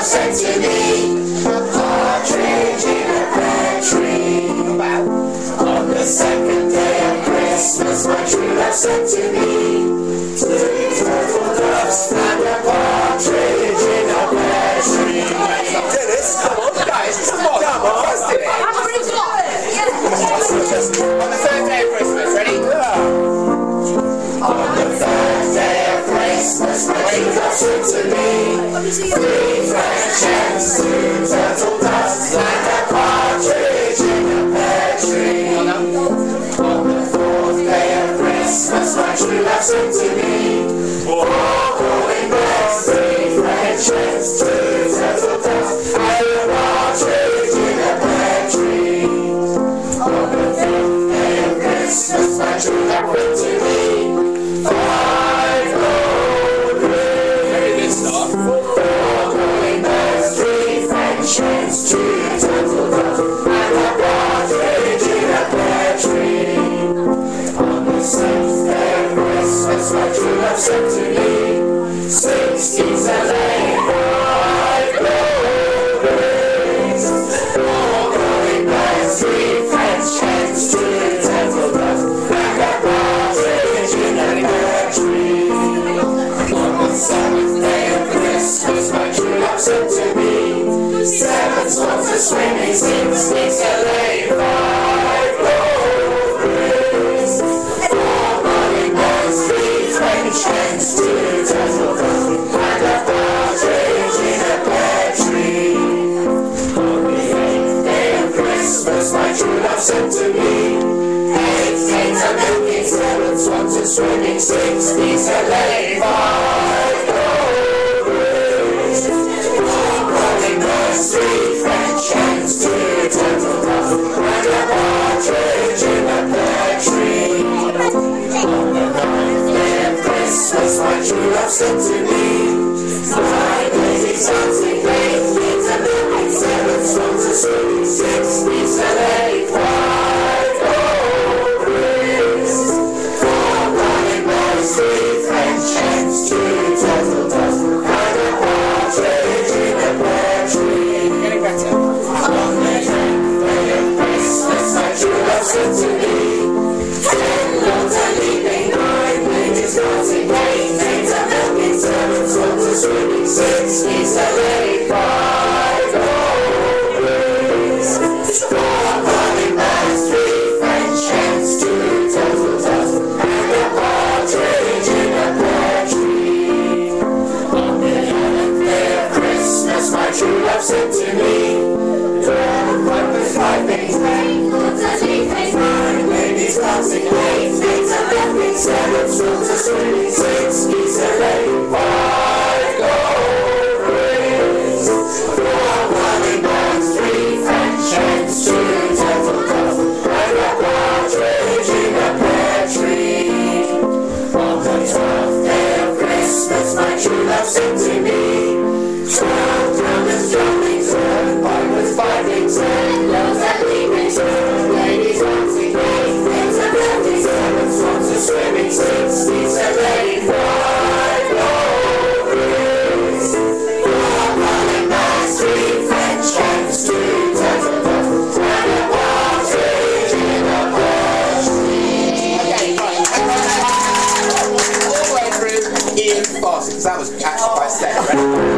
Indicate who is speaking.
Speaker 1: sent to me, a partridge in a pear tree. On the second day of Christmas, my true love sent to me 2 turtle doves and a partridge in a pear tree.
Speaker 2: Dennis, come on, guys, come on, let's do it.
Speaker 1: On the third day of Christmas, ready?
Speaker 2: Yeah.
Speaker 1: On the third day of Christmas, my true love sent to me 3 French hens, 2 turtle doves and a partridge in a pear tree. On the fourth day of Christmas, my true love sent to me 4 calling birds, 3 French hens, 2 turtle doves and a partridge in a pear tree. On the fifth day of Christmas, my true love went to me 5 gold rings.
Speaker 2: Very good start.
Speaker 1: 4 calling birds, 3 French hens, 2 turtle doves and a partridge in a pear tree. On the sixth day of Christmas, my true love sent to me 6 geese a laying, 5 gold rings. 4 calling birds, 3 French hens, 2 turtle doves and a partridge in a pear tree. On the seventh day of Christmas, my true love sent to me 7 swans a swimming, 6 geese a laying, 5 gold rings. 4 calling birds, 3 French hens, 2 turtle doves and a partridge in a pear tree. On the 8th day of Christmas, my true love sent to me 8 cakes a milking, 7 swans a swimming, 6 geese a laying, 5 gold rings. 4 calling birds, 3 French hens, 2 turtle doves and a partridge in a pear tree. On the 9th day of Christmas, my true love sent to me 5 ladies dancing, 8 kids a milking, 7 swans a swimming, 6 geese a laying, 5 gold rings. 4 calling birds, 3 French hens, 2 turtle doves and a partridge in a pear tree.
Speaker 2: Getting better.
Speaker 1: On the 10th day of Christmas, my true love sent to me 10 lords a leaping, 9 ladies dancing, 8 maids a milking, 7 swans a swimming, 6 geese a laying, 5 gold rings. 4 calling birds, 3 French hens, 2 turtle doves and a partridge in a pear tree. On the 11th day of Christmas, my true love sent to me 12 pipers piping, 10 lords a leaping, 9 ladies dancing, 8 maids a milking, 7 swans a swimming, 6 geese a laying, 5 gold rings. 4 calling birds, 3 French hens, 2 turtle doves and a partridge in a pear tree. On the 12th day of Christmas, my true love sent to me 12 drummers drumming, 12 pipers piping, 10 lords a leaping, 12 ladies dancing, 8 maids a milking, 7 swans a swimming, 6 geese a laying, 5 gold rings. 4 calling birds, 3 French hens, 2 turtle doves and a partridge in a pear tree.
Speaker 2: Okay, right. All the way through Ian Foss, because that was actually quite steady, right?